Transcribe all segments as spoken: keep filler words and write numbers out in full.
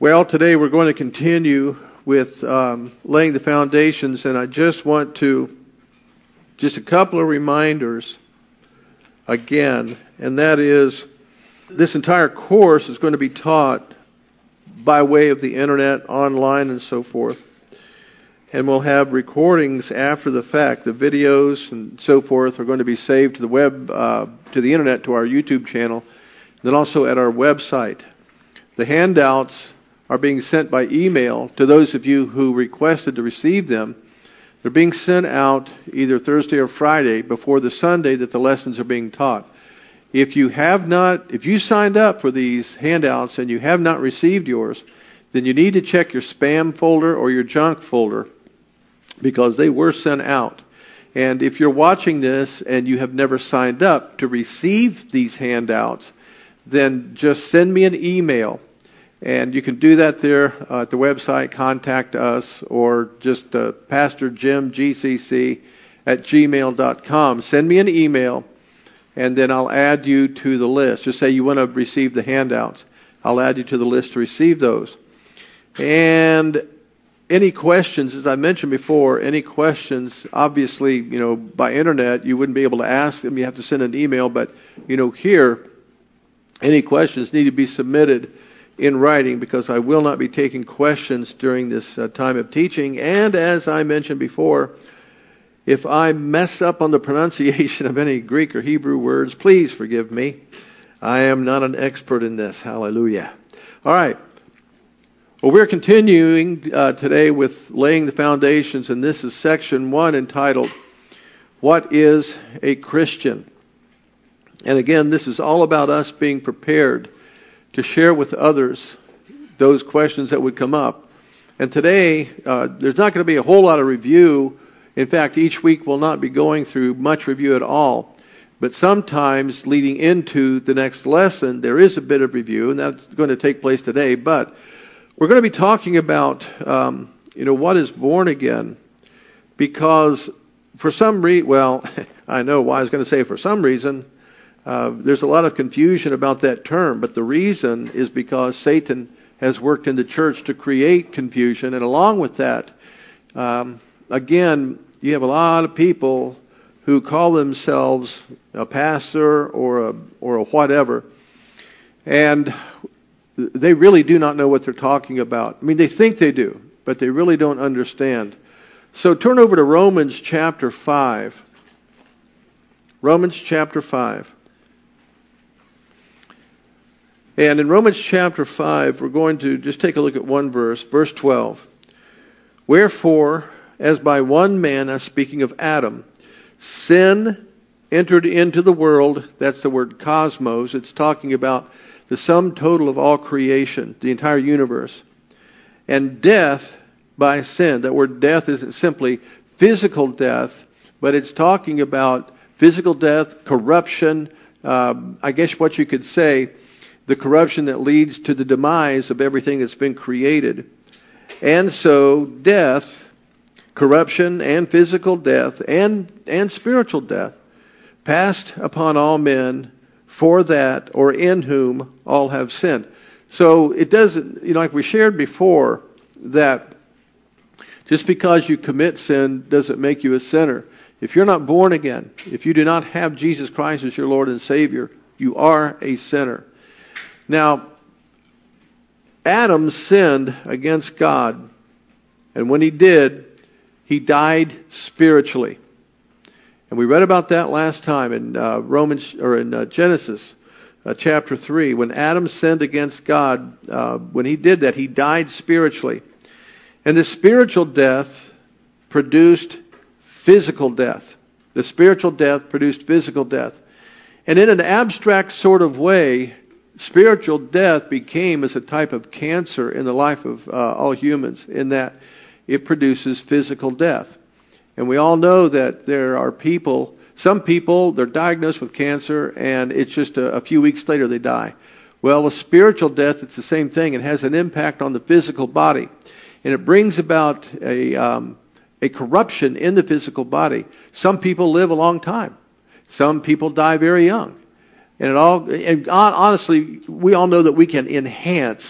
Well, today we're going to continue with um, laying the foundations, and I just want to, just a couple of reminders again, and that is this entire course is going to be taught by way of the internet, online, and so forth. And we'll have recordings after the fact. The videos and so forth are going to be saved to the web, uh, to the internet, to our YouTube channel, then also at our website. The handouts are being sent by email to those of you who requested to receive them. They're being sent out either Thursday or Friday before the Sunday that the lessons are being taught. If you have not, if you signed up for these handouts and you have not received yours, then you need to check your spam folder or your junk folder because they were sent out. And if you're watching this and you have never signed up to receive these handouts, then just send me an email. And you can do that there uh, at the website, contact us, or just uh, Pastor Jim, G C C, at gmail dot com. Send me an email, and then I'll add you to the list. Just say you want to receive the handouts. I'll add you to the list to receive those. And any questions, as I mentioned before, any questions, obviously, you know, by internet, you wouldn't be able to ask them. You have to send an email. But, you know, here, any questions need to be submitted in writing, because I will not be taking questions during this uh, time of teaching. And as I mentioned before, if I mess up on the pronunciation of any Greek or Hebrew words, please forgive me. I am not an expert in this. Hallelujah. All right. Well, we're continuing uh, today with laying the foundations, and this is section one entitled, What is a Christian? And again, this is all about us being prepared to share with others those questions that would come up. And today, uh, there's not going to be a whole lot of review. In fact, each week we'll not be going through much review at all. But sometimes leading into the next lesson, there is a bit of review, and that's going to take place today. But we're going to be talking about, um, you know, what is born again. Because for some reason, well, I know why I was going to say for some reason, Uh, there's a lot of confusion about that term, but the reason is because Satan has worked in the church to create confusion, and along with that, um, again, you have a lot of people who call themselves a pastor or a or a whatever, and they really do not know what they're talking about. I mean, they think they do, but they really don't understand. So turn over to Romans chapter five. Romans chapter five. And in Romans chapter five, we're going to just take a look at one verse, verse twelve. Wherefore, as by one man, I'm speaking of Adam, sin entered into the world. That's the word cosmos. It's talking about the sum total of all creation, the entire universe. And death by sin. That word death isn't simply physical death, but it's talking about physical death, corruption, uh, I guess what you could say, the corruption that leads to the demise of everything that's been created. And so death, corruption and physical death and, and spiritual death passed upon all men, for that or in whom all have sinned. So it doesn't, you know, like we shared before, that just because you commit sin doesn't make you a sinner. If you're not born again, if you do not have Jesus Christ as your Lord and Savior, you are a sinner. Now, Adam sinned against God, and when he did, he died spiritually. And we read about that last time in uh, Romans or in uh, Genesis uh, chapter three. When Adam sinned against God, uh, when he did that, he died spiritually. And the spiritual death produced physical death. The spiritual death produced physical death. And in an abstract sort of way, spiritual death became as a type of cancer in the life of uh, all humans, in that it produces physical death. And we all know that there are people, some people, they're diagnosed with cancer, and it's just a, a few weeks later they die. Well, with spiritual death, it's the same thing. It has an impact on the physical body. And it brings about a, um, a corruption in the physical body. Some people live a long time. Some people die very young. And it all, and honestly, we all know that we can enhance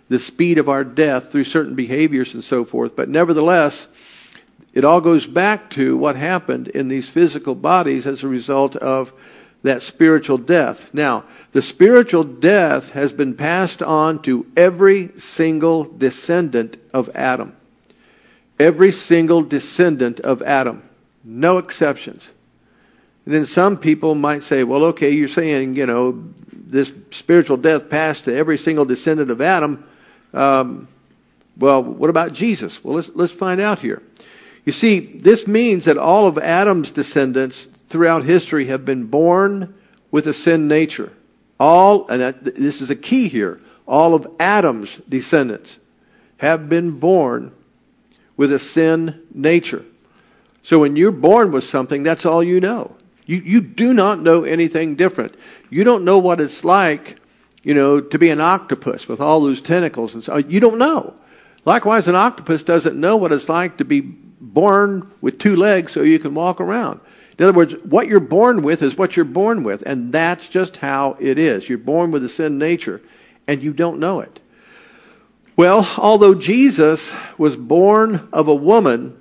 the speed of our death through certain behaviors and so forth. But nevertheless, it all goes back to what happened in these physical bodies as a result of that spiritual death. Now, the spiritual death has been passed on to every single descendant of Adam. Every single descendant of Adam. No exceptions. And then some people might say, well, okay, you're saying, you know, this spiritual death passed to every single descendant of Adam. Um, well, what about Jesus? Well, let's, let's find out here. You see, this means that all of Adam's descendants throughout history have been born with a sin nature. All, and that, this is a key here, all of Adam's descendants have been born with a sin nature. So when you're born with something, that's all you know. You, you do not know anything different. You don't know what it's like, you know, to be an octopus with all those tentacles and so. You don't know. Likewise, an octopus doesn't know what it's like to be born with two legs so you can walk around. In other words, what you're born with is what you're born with, and that's just how it is. You're born with a sin nature, and you don't know it. Well, although Jesus was born of a woman,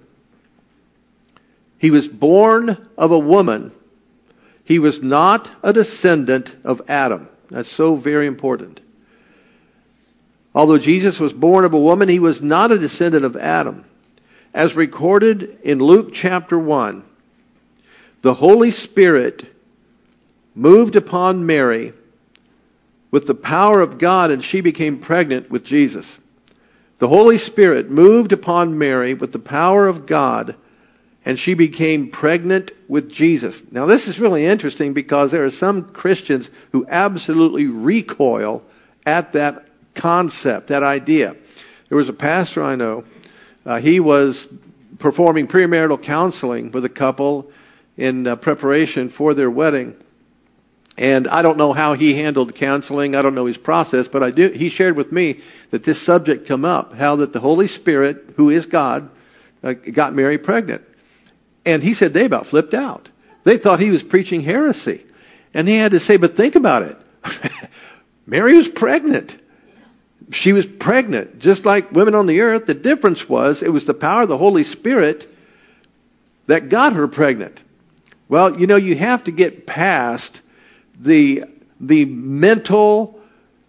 he was born of a woman, he was not a descendant of Adam. That's so very important. Although Jesus was born of a woman, he was not a descendant of Adam. As recorded in Luke chapter one, the Holy Spirit moved upon Mary with the power of God, and she became pregnant with Jesus. The Holy Spirit moved upon Mary with the power of God, and she became pregnant with Jesus. Now, this is really interesting because there are some Christians who absolutely recoil at that concept, that idea. There was a pastor I know. Uh, he was performing premarital counseling with a couple in uh, preparation for their wedding. And I don't know how he handled counseling. I don't know his process, but I do. He shared with me that this subject come up, how that the Holy Spirit, who is God, uh, got Mary pregnant. And he said they about flipped out. They thought he was preaching heresy. And he had to say, but think about it. Mary was pregnant. She was pregnant, just like women on the earth. The difference was it was the power of the Holy Spirit that got her pregnant. Well, you know, you have to get past the the mental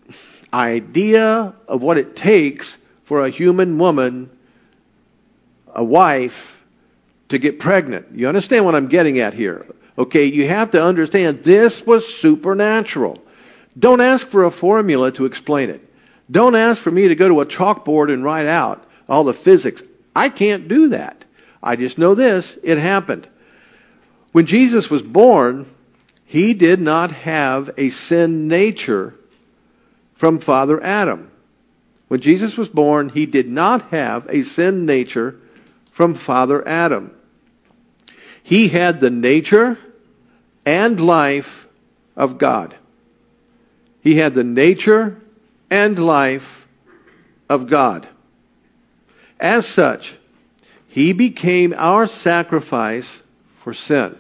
idea of what it takes for a human woman, a wife, to get pregnant. You understand what I'm getting at here? Okay, you have to understand this was supernatural. Don't ask for a formula to explain it. Don't ask for me to go to a chalkboard and write out all the physics. I can't do that. I just know this, it happened. When Jesus was born, he did not have a sin nature from Father Adam. When Jesus was born, he did not have a sin nature from Father Adam. He had the nature and life of God. He had the nature and life of God. As such, he became our sacrifice for sin.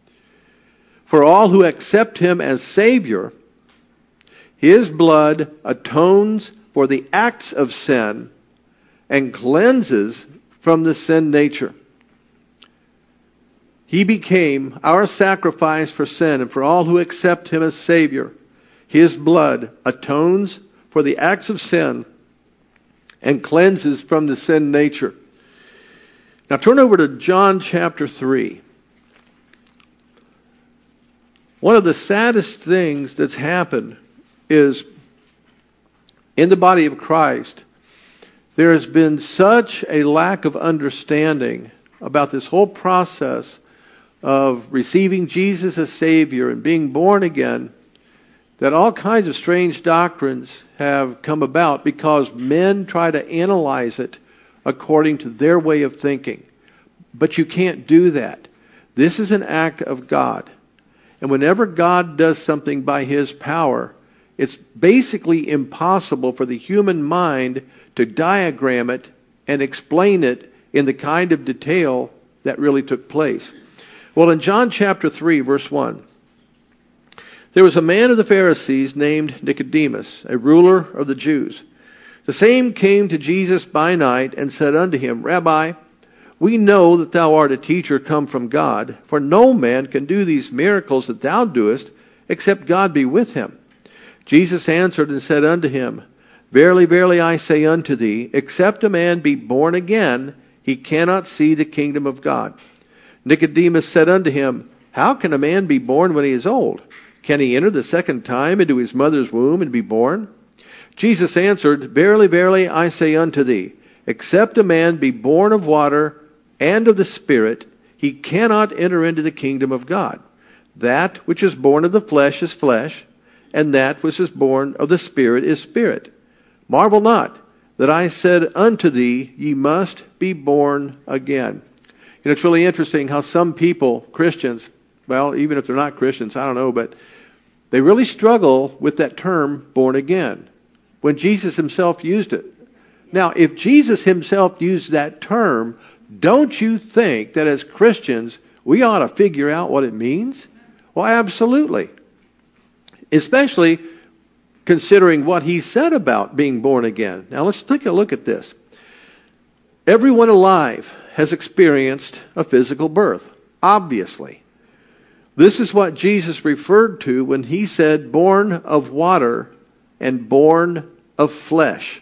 For all who accept him as Savior, his blood atones for the acts of sin and cleanses from the sin nature. He became our sacrifice for sin, and for all who accept him as Savior, his blood atones for the acts of sin and cleanses from the sin nature. Now turn over to John chapter three. One of the saddest things that's happened is in the body of Christ, there has been such a lack of understanding about this whole process of receiving Jesus as Savior and being born again, that all kinds of strange doctrines have come about because men try to analyze it according to their way of thinking. But you can't do that. This is an act of God. And whenever God does something by his power, it's basically impossible for the human mind to diagram it and explain it in the kind of detail that really took place. Well, in John chapter three, verse one, there was a man of the Pharisees named Nicodemus, a ruler of the Jews. The same came to Jesus by night and said unto him, Rabbi, we know that thou art a teacher come from God, for no man can do these miracles that thou doest, except God be with him. Jesus answered and said unto him, Verily, verily, I say unto thee, except a man be born again, he cannot see the kingdom of God. Nicodemus said unto him, How can a man be born when he is old? Can he enter the second time into his mother's womb and be born? Jesus answered, Verily, verily, I say unto thee, except a man be born of water and of the Spirit, he cannot enter into the kingdom of God. That which is born of the flesh is flesh, and that which is born of the Spirit is spirit. Marvel not that I said unto thee, ye must be born again. You know, it's really interesting how some people, Christians, well, even if they're not Christians, I don't know, but they really struggle with that term, born again, when Jesus himself used it. Now, if Jesus himself used that term, don't you think that as Christians, we ought to figure out what it means? Well, absolutely. Especially considering what he said about being born again. Now, let's take a look at this. Everyone alive has experienced a physical birth, obviously. This is what Jesus referred to when he said born of water and born of flesh.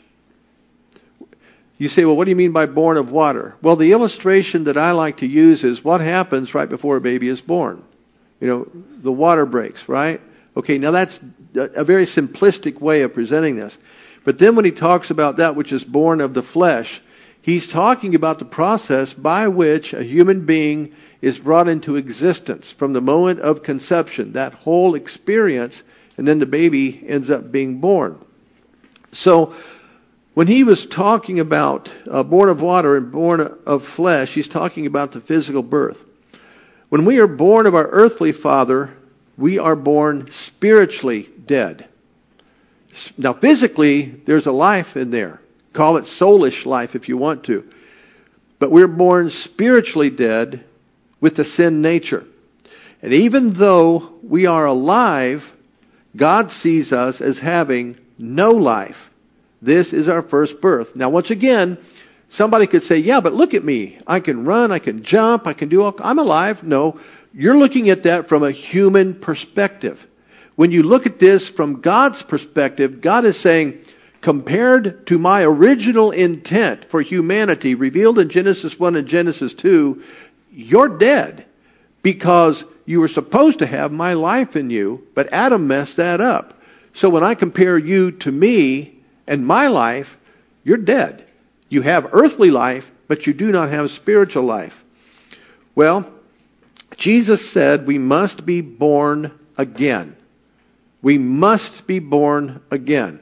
You say, well, what do you mean by born of water? Well, the illustration that I like to use is what happens right before a baby is born. You know, the water breaks, right? Okay, now that's a very simplistic way of presenting this. But then when he talks about that which is born of the flesh, he's talking about the process by which a human being is brought into existence from the moment of conception, that whole experience, and then the baby ends up being born. So when he was talking about uh, born of water and born of flesh, he's talking about the physical birth. When we are born of our earthly father, we are born spiritually dead. Now, physically, there's a life in there. Call it soulish life if you want to. But we're born spiritually dead with the sin nature. And even though we are alive, God sees us as having no life. This is our first birth. Now, once again, somebody could say, yeah, but look at me. I can run, I can jump, I can do all... I'm alive. No, you're looking at that from a human perspective. When you look at this from God's perspective, God is saying, compared to my original intent for humanity revealed in Genesis one and Genesis two, you're dead because you were supposed to have my life in you, but Adam messed that up. So when I compare you to me and my life, you're dead. You have earthly life, but you do not have spiritual life. Well, Jesus said we must be born again. We must be born again.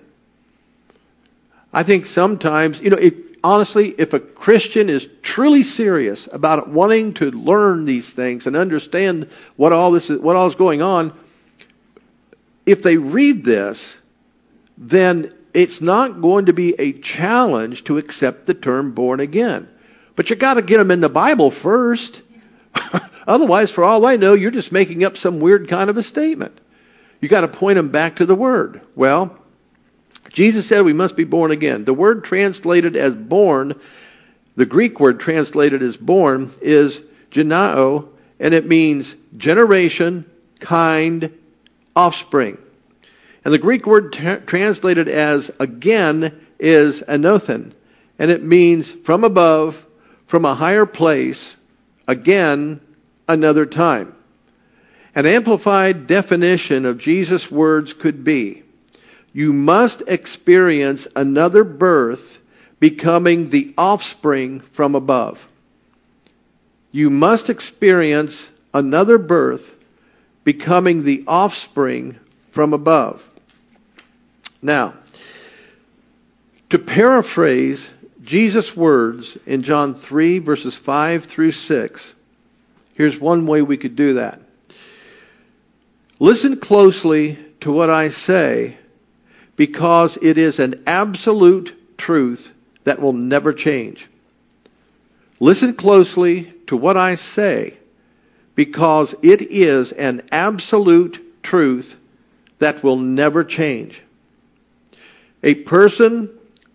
I think sometimes, you know, if, honestly, if a Christian is truly serious about wanting to learn these things and understand what all this is, what all is going on, if they read this, then it's not going to be a challenge to accept the term born again. But you got to get them in the Bible first. Otherwise, for all I know, you're just making up some weird kind of a statement. You got to point them back to the Word. Well, Jesus said we must be born again. The word translated as born, the Greek word translated as born, is genao, and it means generation, kind, offspring. And the Greek word tra- translated as again is anothen, and it means from above, from a higher place, again, another time. An amplified definition of Jesus' words could be, you must experience another birth, becoming the offspring from above. You must experience another birth, becoming the offspring from above. Now, to paraphrase Jesus' words in John three, verses five through six, here's one way we could do that. Listen closely to what I say, because it is an absolute truth that will never change. Listen closely to what I say, because it is an absolute truth that will never change. A person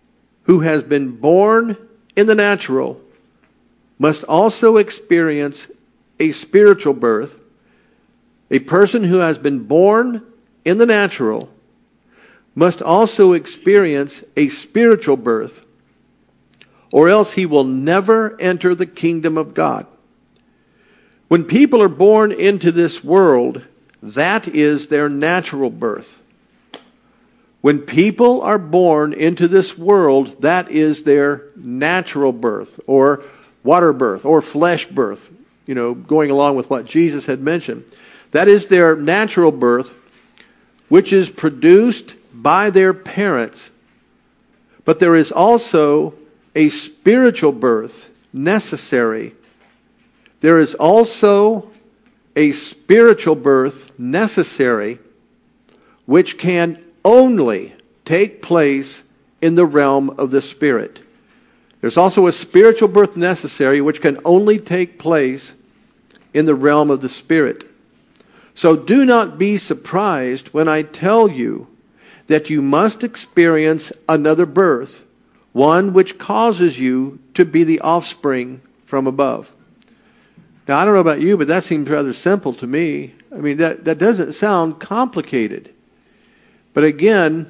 who has been born in the natural must also experience a spiritual birth. A person who has been born in the natural must also experience a spiritual birth, or else he will never enter the kingdom of God. When people are born into this world, that is their natural birth. When people are born into this world, that is their natural birth, or water birth, or flesh birth, you know, going along with what Jesus had mentioned. That is their natural birth, which is produced by their parents. But there is also a spiritual birth necessary. There is also a spiritual birth necessary, which can only take place in the realm of the Spirit. There's also a spiritual birth necessary, which can only take place in the realm of the Spirit. So do not be surprised when I tell you that you must experience another birth, one which causes you to be the offspring from above. Now, I don't know about you, but that seems rather simple to me. I mean, that, that doesn't sound complicated. But again,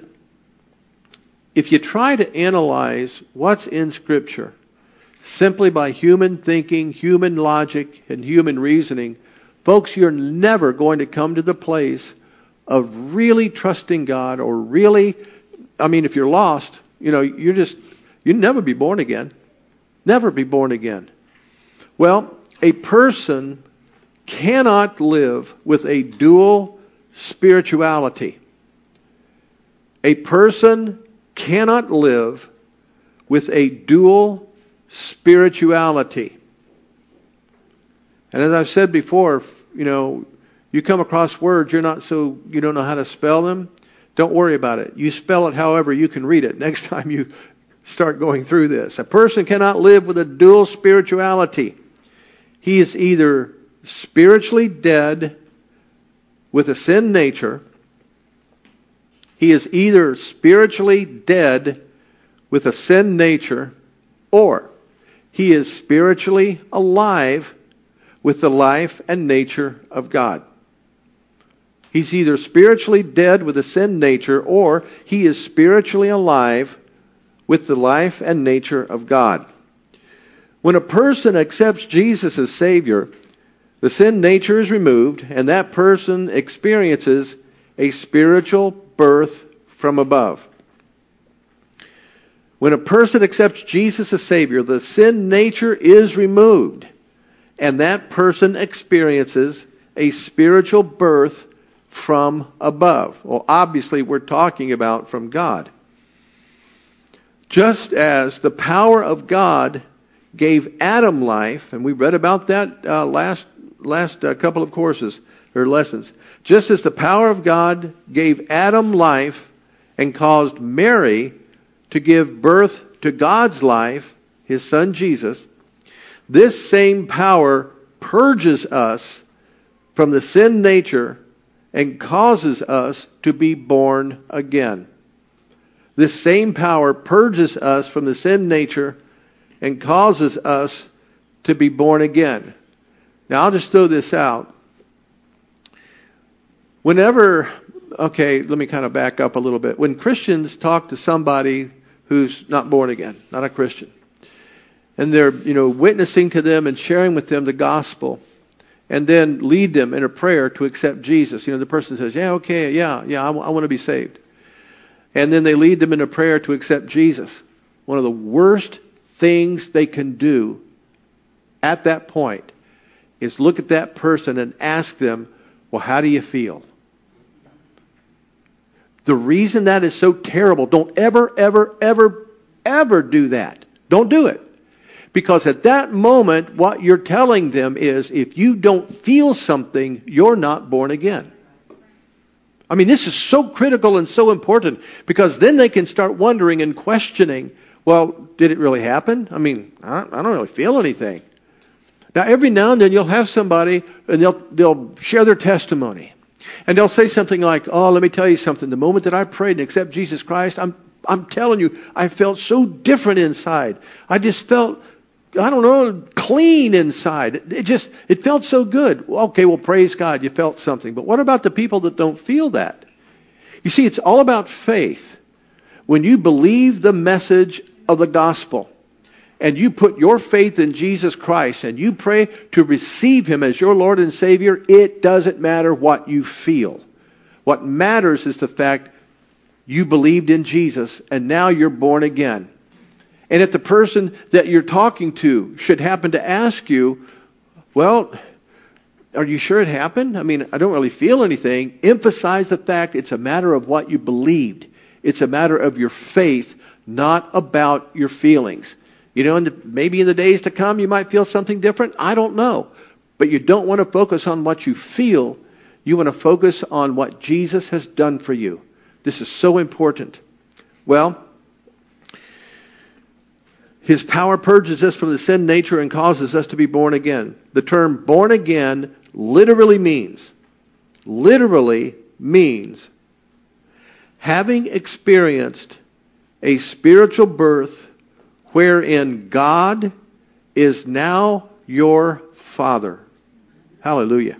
if you try to analyze what's in Scripture simply by human thinking, human logic, and human reasoning, folks, you're never going to come to the place of really trusting God, or really, I mean, if you're lost, you know, you're just, you'll never be born again. Never be born again. Well, a person cannot live with a dual spirituality. A person cannot live with a dual spirituality. And as I've said before, you know, you come across words you're not so you don't know how to spell them, don't worry about it. You spell it however you can read it next time you start going through this. A person cannot live with a dual spirituality. He is either spiritually dead with a sin nature. He is either spiritually dead with a sin nature, or he is spiritually alive with the life and nature of God. He's either spiritually dead with a sin nature, or he is spiritually alive with the life and nature of God. When a person accepts Jesus as Savior, the sin nature is removed, and that person experiences a spiritual birth from above. When a person accepts Jesus as Savior, the sin nature is removed, and that person experiences a spiritual birth from above. Well, obviously we're talking about from God. Just as the power of God gave Adam life, and we read about that uh, last last uh, couple of courses or lessons. Just as the power of God gave Adam life and caused Mary to give birth to God's life, His Son Jesus, this same power purges us from the sin nature and causes us to be born again. This same power purges us from the sin nature and causes us to be born again. Now, I'll just throw this out. Whenever, okay, let me kind of back up a little bit. When Christians talk to somebody who's not born again, not a Christian, and they're, you know, witnessing to them and sharing with them the gospel, and then lead them in a prayer to accept Jesus. You know, the person says, yeah, okay, yeah, yeah, I, w- I want to be saved. And then they lead them in a prayer to accept Jesus. One of the worst things they can do at that point is look at that person and ask them, well, how do you feel? The reason that is so terrible, don't ever, ever, ever, ever do that. Don't do it. Because at that moment, what you're telling them is, if you don't feel something, you're not born again. I mean, this is so critical and so important, because then they can start wondering and questioning, well, did it really happen? I mean, I don't, I don't really feel anything. Now, every now and then you'll have somebody, and they'll they'll share their testimony. And they'll say something like, oh, let me tell you something. The moment that I prayed and accepted Jesus Christ, I'm I'm telling you, I felt so different inside. I just felt, I don't know, clean inside. It just, it felt so good. Okay, well, praise God, you felt something. But what about the people that don't feel that? You see, it's all about faith. When you believe the message of the gospel, and you put your faith in Jesus Christ, and you pray to receive Him as your Lord and Savior, it doesn't matter what you feel. What matters is the fact you believed in Jesus, and now you're born again. And if the person that you're talking to should happen to ask you, well, are you sure it happened? I mean, I don't really feel anything. Emphasize the fact it's a matter of what you believed. It's a matter of your faith, not about your feelings. You know, in the, maybe in the days to come you might feel something different. I don't know. But you don't want to focus on what you feel. You want to focus on what Jesus has done for you. This is so important. Well, His power purges us from the sin nature and causes us to be born again. The term born again literally means, literally means having experienced a spiritual birth wherein God is now your Father. Hallelujah.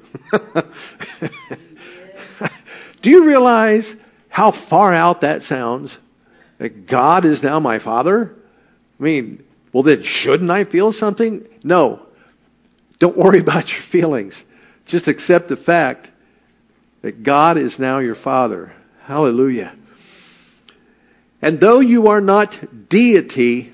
Do you realize how far out that sounds? That God is now my Father? I mean, well then, shouldn't I feel something? No. Don't worry about your feelings. Just accept the fact that God is now your Father. Hallelujah. And though you are not deity,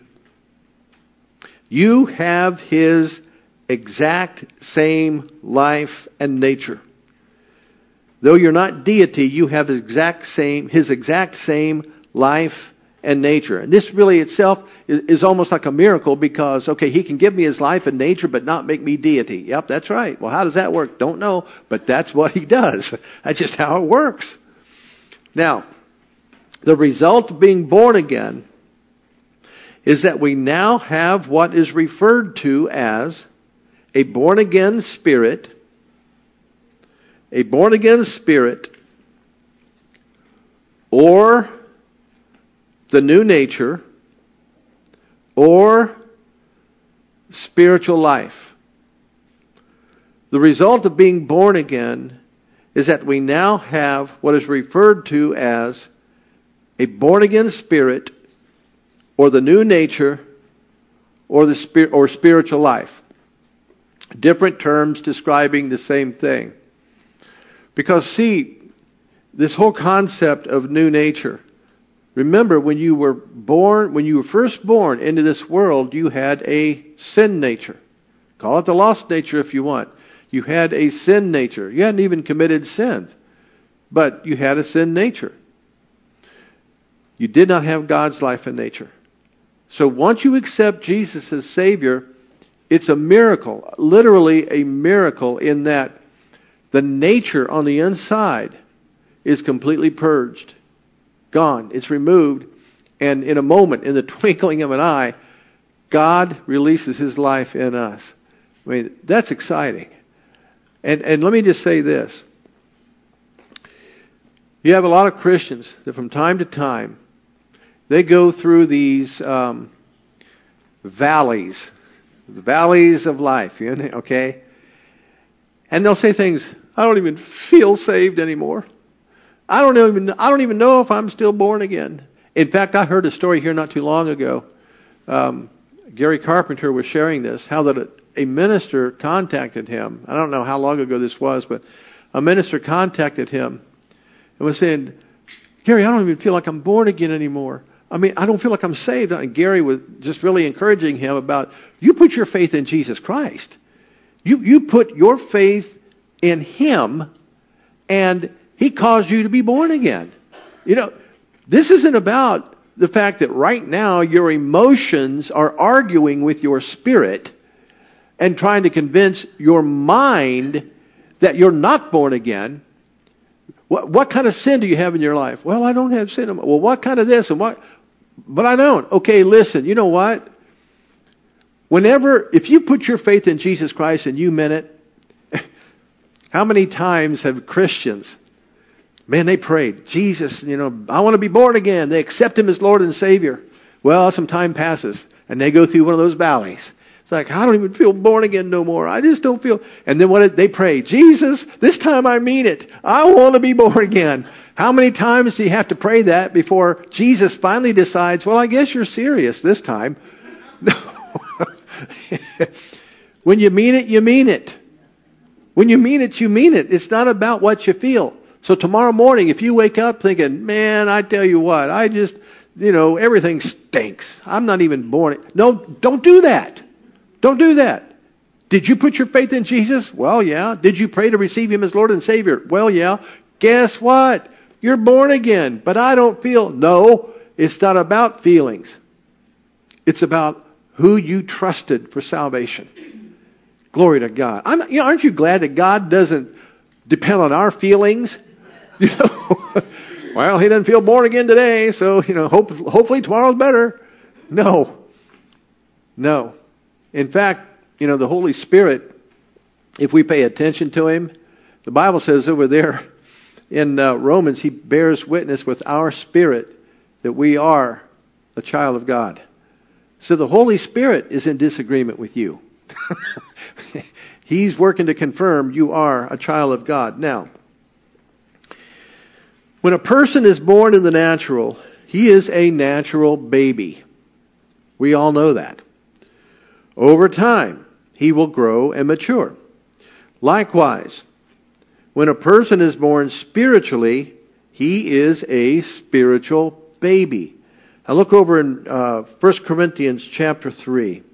you have His exact same life and nature. Though you're not deity, you have His exact same, His exact same life and nature. And this really itself is, is almost like a miracle because, okay, He can give me His life and nature but not make me deity. Yep, that's right. Well, how does that work? Don't know, but that's what He does. That's just how it works. Now, the result of being born again is that we now have what is referred to as a born-again spirit, a born-again spirit, or the new nature, or spiritual life. The result of being born again is that we now have what is referred to as a born-again spirit, or the new nature, or the spirit, or spiritual life. Different terms describing the same thing. Because see, this whole concept of new nature, remember when you were born, when you were first born into this world, you had a sin nature. Call it the lost nature if you want. You had a sin nature. You hadn't even committed sin, but you had a sin nature. You did not have God's life and nature. So once you accept Jesus as Savior, it's a miracle, literally a miracle in that the nature on the inside is completely purged, gone. It's removed, and in a moment, in the twinkling of an eye, God releases His life in us. I mean, that's exciting. And and let me just say this. You have a lot of Christians that from time to time, they go through these um, valleys, the valleys of life, you know, okay? And they'll say things, I don't even feel saved anymore. I don't even I don't even know if I'm still born again. In fact, I heard a story here not too long ago. Um, Gary Carpenter was sharing this, how that a, a minister contacted him. I don't know how long ago this was, but a minister contacted him and was saying, Gary, I don't even feel like I'm born again anymore. I mean, I don't feel like I'm saved. And Gary was just really encouraging him about, you put your faith in Jesus Christ. You you put your faith in Him, and He caused you to be born again. You know, this isn't about the fact that right now your emotions are arguing with your spirit and trying to convince your mind that you're not born again. What, what kind of sin do you have in your life? Well, I don't have sin. Well, what kind of this and what? But I don't. Okay, listen, you know what? Whenever, if you put your faith in Jesus Christ and you meant it, how many times have Christians Man, they prayed, Jesus, you know, I want to be born again. They accept him as Lord and Savior. Well, some time passes, and they go through one of those valleys. It's like, I don't even feel born again no more. I just don't feel. And then what did they pray? Jesus, this time I mean it. I want to be born again. How many times do you have to pray that before Jesus finally decides, well, I guess you're serious this time? No. When you mean it, you mean it. When you mean it, you mean it. It's not about what you feel. So tomorrow morning, if you wake up thinking, man, I tell you what, I just, you know, everything stinks. I'm not even born. No, don't do that. Don't do that. Did you put your faith in Jesus? Well, yeah. Did you pray to receive him as Lord and Savior? Well, yeah. Guess what? You're born again, but I don't feel. No, it's not about feelings. It's about who you trusted for salvation. Glory to God. I'm, you know, aren't you glad that God doesn't depend on our feelings? You know, well, he doesn't feel born again today, so, you know, hope, hopefully tomorrow's better. No. No. In fact, you know, the Holy Spirit, if we pay attention to him, the Bible says over there in uh, Romans, he bears witness with our spirit that we are a child of God. So the Holy Spirit is in disagreement with you. He's working to confirm you are a child of God. Now, when a person is born in the natural, he is a natural baby. We all know that. Over time, he will grow and mature. Likewise, when a person is born spiritually, he is a spiritual baby. Now look over in uh, First Corinthians chapter three.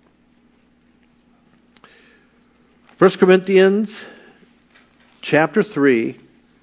First Corinthians chapter three.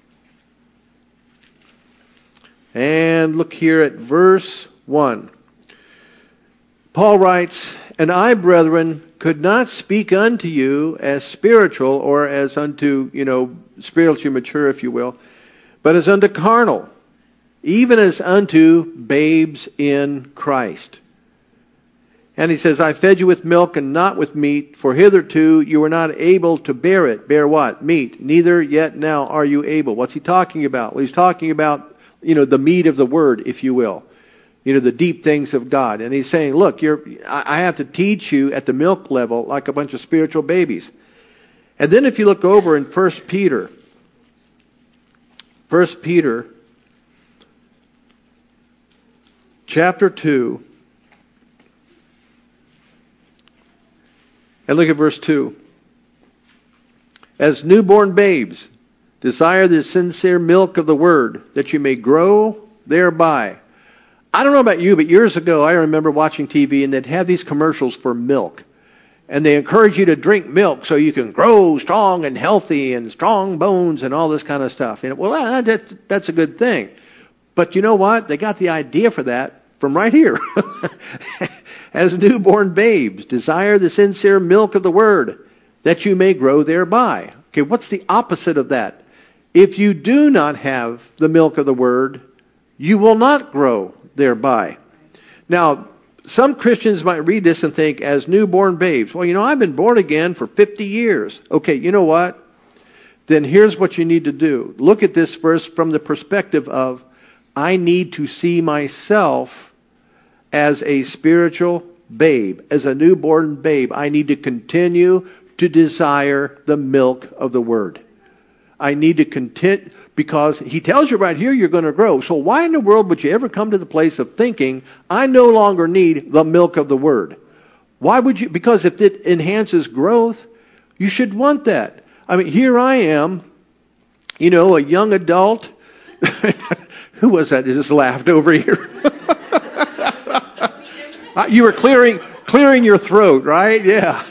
And look here at verse one. Paul writes, "And I, brethren, could not speak unto you as spiritual, or as unto, you know, spiritually mature, if you will, but as unto carnal, even as unto babes in Christ." And he says, "I fed you with milk and not with meat, for hitherto you were not able to bear it." Bear what? Meat. "Neither yet now are you able." What's he talking about? Well, he's talking about, you know, the meat of the word, if you will. You know, the deep things of God. And he's saying, look, you're, I have to teach you at the milk level like a bunch of spiritual babies. And then if you look over in First Peter, First Peter chapter two, and look at verse two. "As newborn babes, desire the sincere milk of the word, that you may grow thereby." I don't know about you, but years ago I remember watching T V and they'd have these commercials for milk. And they encourage you to drink milk so you can grow strong and healthy and strong bones and all this kind of stuff. And well, that, that's a good thing. But you know what? They got the idea for that from right here. "As newborn babes, desire the sincere milk of the word, that you may grow thereby." Okay, what's the opposite of that? If you do not have the milk of the word, you will not grow thereby. Now, some Christians might read this and think, as newborn babes, well, you know, I've been born again for fifty years. Okay, you know what? Then here's what you need to do. Look at this verse from the perspective of, I need to see myself as a spiritual babe, as a newborn babe. I need to continue to desire the milk of the word. I need to continue, because he tells you right here you're going to grow. So why in the world would you ever come to the place of thinking, I no longer need the milk of the word? Why would you? Because if it enhances growth, you should want that. I mean, here I am, you know, a young adult. Who was that that just laughed over here? You were clearing clearing your throat, right? Yeah.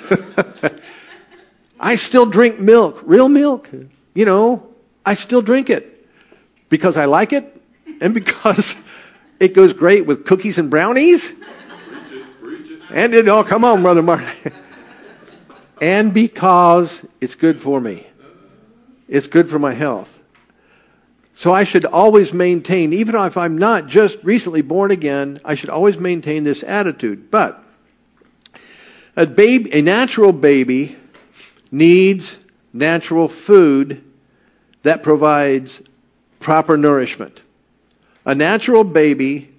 I still drink milk, real milk. You know, I still drink it because I like it and because it goes great with cookies and brownies. Preach it, preach it. And it, oh, come on, Brother Martin. And because it's good for me. It's good for my health. So I should always maintain, even if I'm not just recently born again, I should always maintain this attitude. But a baby, a natural baby needs natural food that provides proper nourishment. A natural baby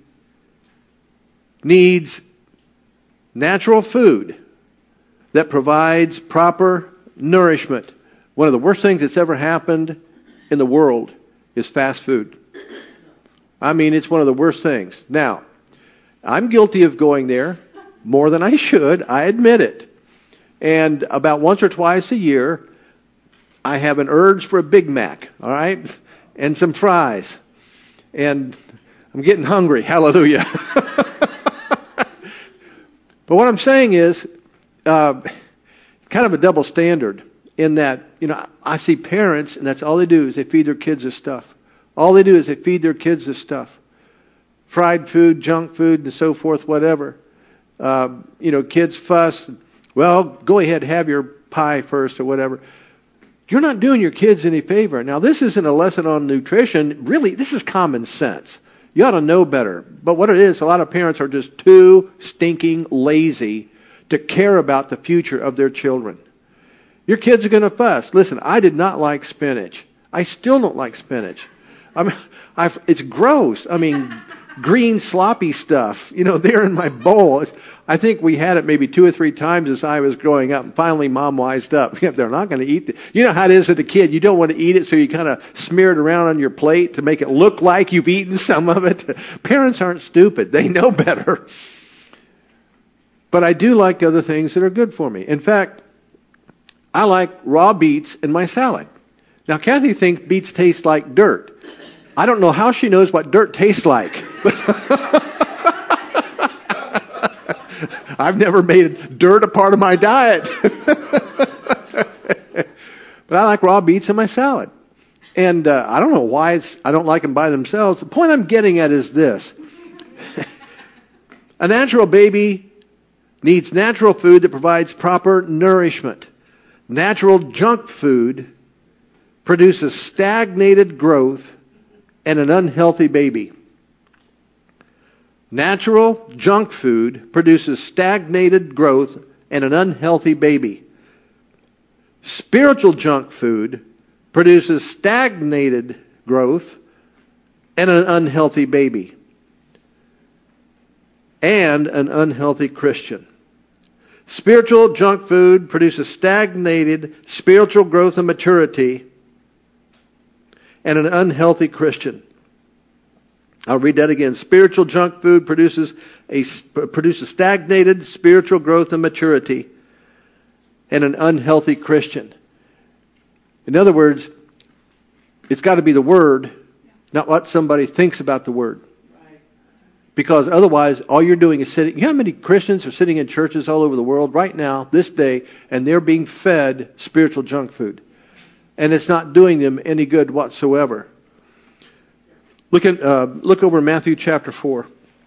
needs natural food that provides proper nourishment. One of the worst things that's ever happened in the world is fast food. I mean, it's one of the worst things. Now, I'm guilty of going there more than I should. I admit it. And about once or twice a year, I have an urge for a Big Mac, all right, and some fries. And I'm getting hungry. Hallelujah. But what I'm saying is, uh, kind of a double standard in that, you know, I see parents, and that's all they do is they feed their kids this stuff. All they do is they feed their kids this stuff. Fried food, junk food, and so forth, whatever. Uh, you know, kids fuss. Well, go ahead, have your pie first or whatever. You're not doing your kids any favor. Now, this isn't a lesson on nutrition. Really, this is common sense. You ought to know better. But what it is, a lot of parents are just too stinking lazy to care about the future of their children. Your kids are going to fuss. Listen, I did not like spinach. I still don't like spinach. I mean, I've, it's gross. I mean, green sloppy stuff, you know, there in my bowl. It's, I think we had it maybe two or three times as I was growing up. And finally, Mom wised up. They're not going to eat it. You know how it is as a kid. You don't want to eat it, so you kind of smear it around on your plate to make it look like you've eaten some of it. Parents aren't stupid. They know better. But I do like other things that are good for me. In fact, I like raw beets in my salad. Now, Kathy thinks beets taste like dirt. I don't know how she knows what dirt tastes like. I've never made dirt a part of my diet. But I like raw beets in my salad. And uh, I don't know why it's, I don't like them by themselves. The point I'm getting at is this. A natural baby needs natural food that provides proper nourishment. Natural junk food produces stagnated growth and an unhealthy baby. Natural junk food produces stagnated growth and an unhealthy baby. Spiritual junk food produces stagnated growth and an unhealthy baby. And an unhealthy Christian. Spiritual junk food produces stagnated spiritual growth and maturity and an unhealthy Christian. I'll read that again. Spiritual junk food produces a produces stagnated spiritual growth and maturity and an unhealthy Christian. In other words, it's got to be the Word, not what somebody thinks about the Word. Because otherwise, all you're doing is sitting. You know how many Christians are sitting in churches all over the world right now, this day, and they're being fed spiritual junk food. And it's not doing them any good whatsoever. Look at uh, look over Matthew chapter four.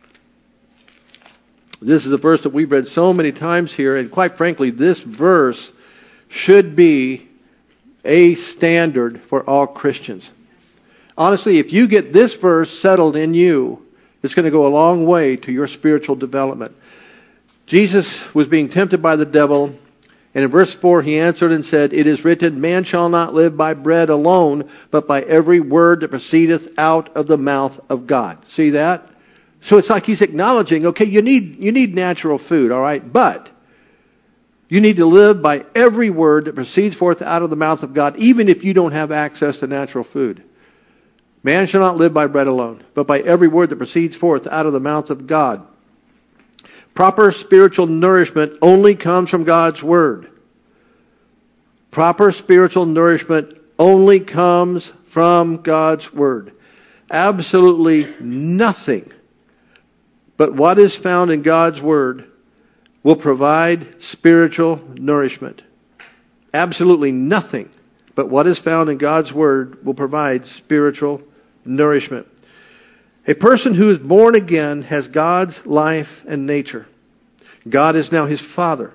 This is a verse that we've read so many times here, and quite frankly, this verse should be a standard for all Christians. Honestly, if you get this verse settled in you, it's going to go a long way to your spiritual development. Jesus was being tempted by the devil, and in verse four he answered and said, "It is written, man shall not live by bread alone, but by every word that proceedeth out of the mouth of God." See that? So it's like he's acknowledging, okay, you need you need natural food, all right, but you need to live by every word that proceeds forth out of the mouth of God, even if you don't have access to natural food. Man shall not live by bread alone, but by every word that proceeds forth out of the mouth of God. Proper spiritual nourishment only comes from God's Word. Proper spiritual nourishment only comes from God's Word. Absolutely nothing but what is found in God's Word will provide spiritual nourishment. Absolutely nothing but what is found in God's Word will provide spiritual nourishment. A person who is born again has God's life and nature. God is now his Father.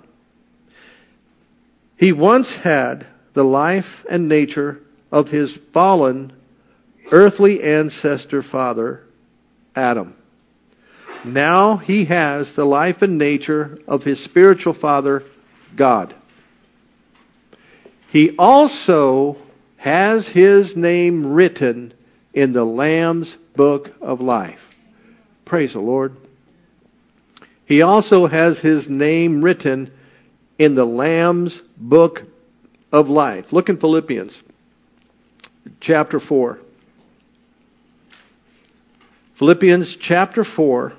He once had the life and nature of his fallen earthly ancestor father, Adam. Now he has the life and nature of his spiritual father, God. He also has his name written in the Lamb's book of life. Praise the Lord. He also has his name written in the Lamb's book of life. Look in Philippians chapter four. Philippians chapter four.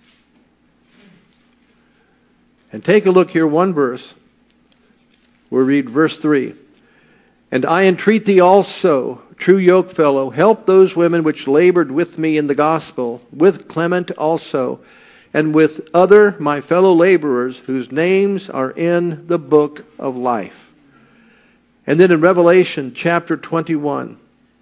And take a look here, one verse. We'll read verse three. And I entreat thee also, true yokefellow, help those women which labored with me in the gospel, with Clement also, and with other my fellow laborers, whose names are in the book of life. And then in Revelation chapter twenty-one.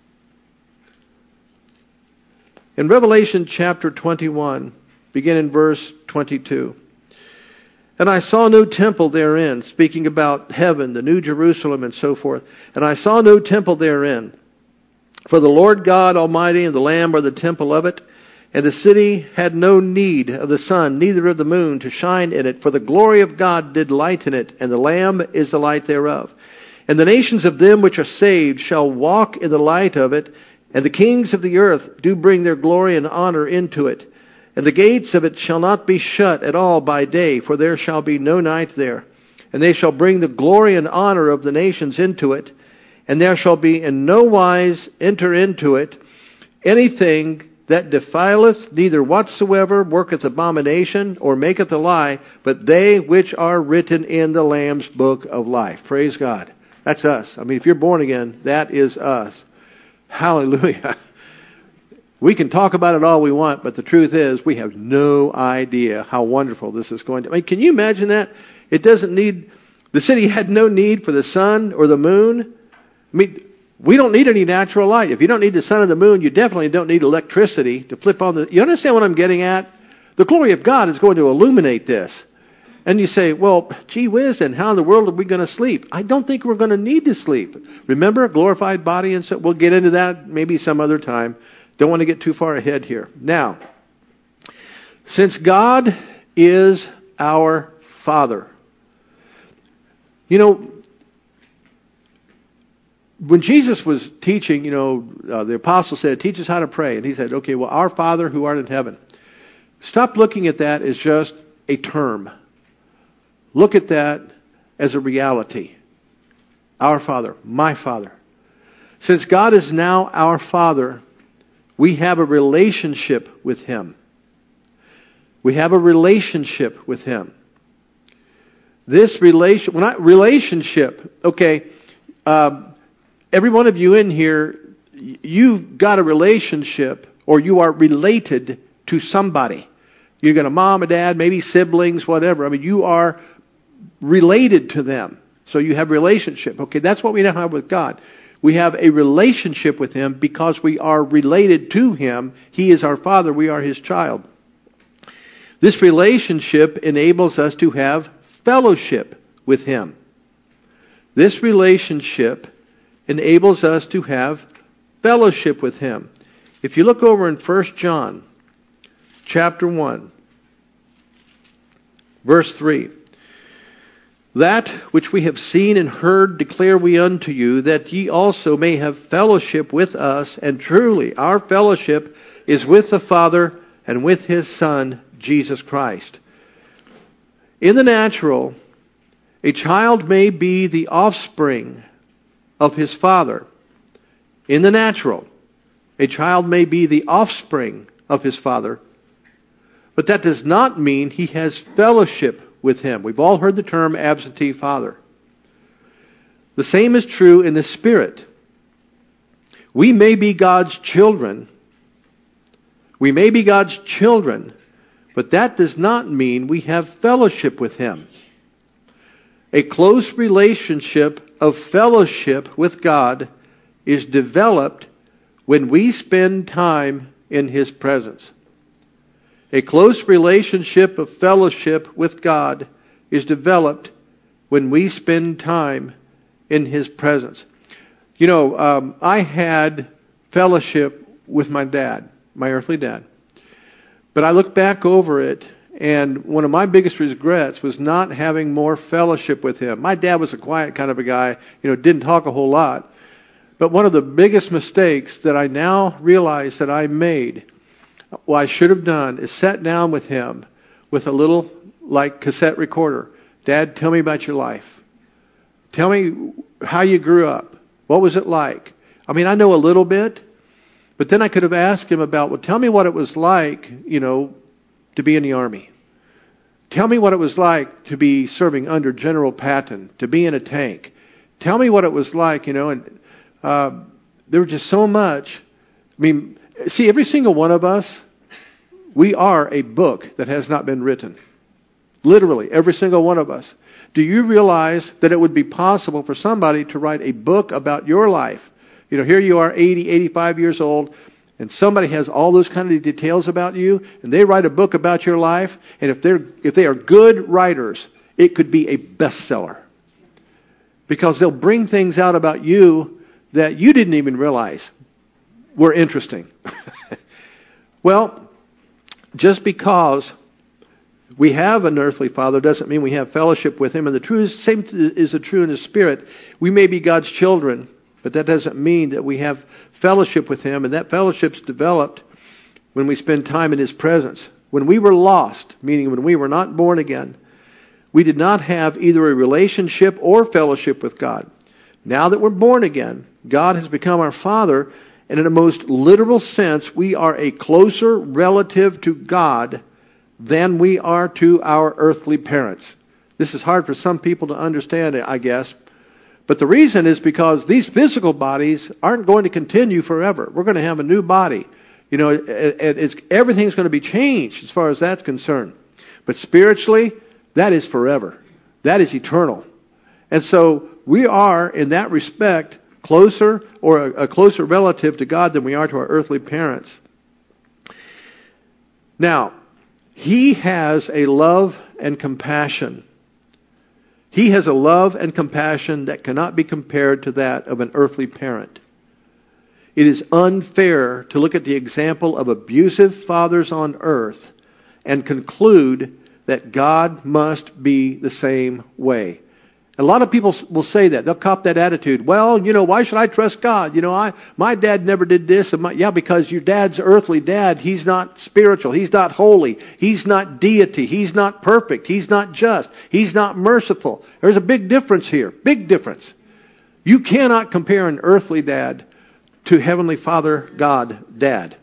In Revelation chapter twenty-one, begin in verse twenty-two. And I saw no temple therein, speaking about heaven, the New Jerusalem, and so forth. And I saw no temple therein. For the Lord God Almighty and the Lamb are the temple of it. And the city had no need of the sun, neither of the moon, to shine in it. For the glory of God did lighten it, and the Lamb is the light thereof. And the nations of them which are saved shall walk in the light of it. And the kings of the earth do bring their glory and honor into it. And the gates of it shall not be shut at all by day, for there shall be no night there. And they shall bring the glory and honor of the nations into it. And there shall be in no wise enter into it anything that defileth, neither whatsoever worketh abomination, or maketh a lie, but they which are written in the Lamb's book of life. Praise God. That's us. I mean, if you're born again, that is us. Hallelujah. We can talk about it all we want, but the truth is we have no idea how wonderful this is going to be. I mean, can you imagine that? It doesn't need, the city had no need for the sun or the moon. I mean, we don't need any natural light. If you don't need the sun and the moon, you definitely don't need electricity to flip on the, you understand what I'm getting at? The glory of God is going to illuminate this. And you say, well, gee whiz, and how in the world are we going to sleep? I don't think we're going to need to sleep. Remember, a glorified body, and so we'll get into that maybe some other time. Don't want to get too far ahead here. Now, since God is our Father, you know, when Jesus was teaching, you know, uh, the apostle said, teach us how to pray. And he said, okay, well, our Father who art in heaven. Stop looking at that as just a term. Look at that as a reality. Our Father, my Father. Since God is now our Father, we have a relationship with Him. We have a relationship with Him. This relation, well, not relationship, okay, um, every one of you in here, you've got a relationship, or you are related to somebody. You've got a mom, a dad, maybe siblings, whatever. I mean, you are related to them. So you have relationship. Okay, that's what we now have with God. We have a relationship with Him because we are related to Him. He is our Father. We are His child. This relationship enables us to have fellowship with Him. This relationship enables us to have fellowship with Him. If you look over in First John chapter one, verse three. That which we have seen and heard declare we unto you, that ye also may have fellowship with us. And truly, our fellowship is with the Father and with His Son, Jesus Christ. In the natural, a child may be the offspring of his father. In the natural, a child may be the offspring of his father. But that does not mean he has fellowship with Him. We've all heard the term absentee father. The same is true in the Spirit. We may be God's children. We may be God's children, but that does not mean we have fellowship with Him. A close relationship of fellowship with God is developed when we spend time in His presence. A close relationship of fellowship with God is developed when we spend time in His presence. You know, um, I had fellowship with my dad, my earthly dad. But I look back over it, and one of my biggest regrets was not having more fellowship with him. My dad was a quiet kind of a guy, you know, didn't talk a whole lot. But one of the biggest mistakes that I now realize that I made, what I should have done, is sat down with him with a little, like, cassette recorder. Dad, tell me about your life. Tell me how you grew up. What was it like? I mean, I know a little bit, but then I could have asked him about, well, tell me what it was like, you know, to be in the Army. Tell me what it was like to be serving under General Patton, to be in a tank. Tell me what it was like, you know, and uh, there was just so much. I mean, see, every single one of us, we are a book that has not been written. Literally, every single one of us. Do you realize that it would be possible for somebody to write a book about your life? You know, here you are, eighty, eighty-five years old, and somebody has all those kind of details about you, and they write a book about your life, and if they're if they are good writers, it could be a bestseller. Because they'll bring things out about you that you didn't even realize were interesting. Well, just because we have an earthly father doesn't mean we have fellowship with him. And the true same is the true in the Spirit. We may be God's children, but that doesn't mean that we have fellowship with him. And that fellowship's developed when we spend time in his presence. When we were lost, meaning when we were not born again, we did not have either a relationship or fellowship with God. Now that we're born again, God has become our Father, and in a most literal sense, we are a closer relative to God than we are to our earthly parents. This is hard for some people to understand, I guess. But the reason is because these physical bodies aren't going to continue forever. We're going to have a new body. You know, it, it, it's, everything's going to be changed as far as that's concerned. But spiritually, that is forever. That is eternal. And so we are, in that respect, closer or a, a closer relative to God than we are to our earthly parents. Now, he has a love and compassion. He has a love and compassion that cannot be compared to that of an earthly parent. It is unfair to look at the example of abusive fathers on earth and conclude that God must be the same way. A lot of people will say that. They'll cop that attitude. Well, you know, why should I trust God? You know, I my dad never did this. And my, yeah, because your dad's earthly dad, he's not spiritual. He's not holy. He's not deity. He's not perfect. He's not just. He's not merciful. There's a big difference here. Big difference. You cannot compare an earthly dad to Heavenly Father, God, Dad.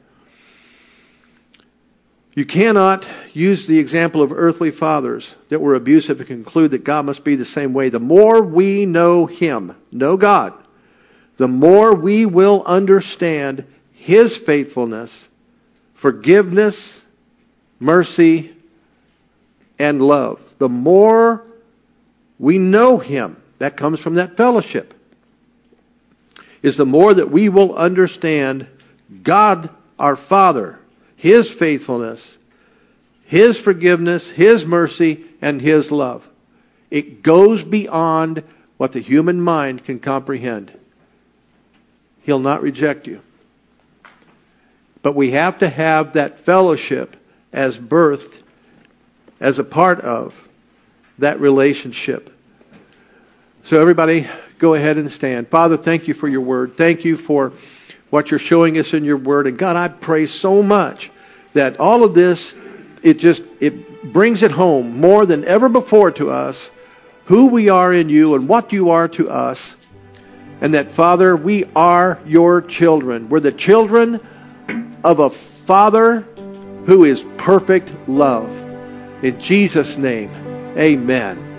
You cannot use the example of earthly fathers that were abusive and conclude that God must be the same way. The more we know Him, know God, the more we will understand His faithfulness, forgiveness, mercy, and love. The more we know Him, that comes from that fellowship, is the more that we will understand God, our Father, His faithfulness, His forgiveness, His mercy, and His love. It goes beyond what the human mind can comprehend. He'll not reject you. But we have to have that fellowship as birthed, as a part of that relationship. So everybody, go ahead and stand. Father, thank you for your word. Thank you for what you're showing us in your word. And God, I pray so much that all of this, it just, it brings it home more than ever before to us, who we are in you and what you are to us. And that, Father, we are your children. We're the children of a Father who is perfect love. In Jesus' name, amen.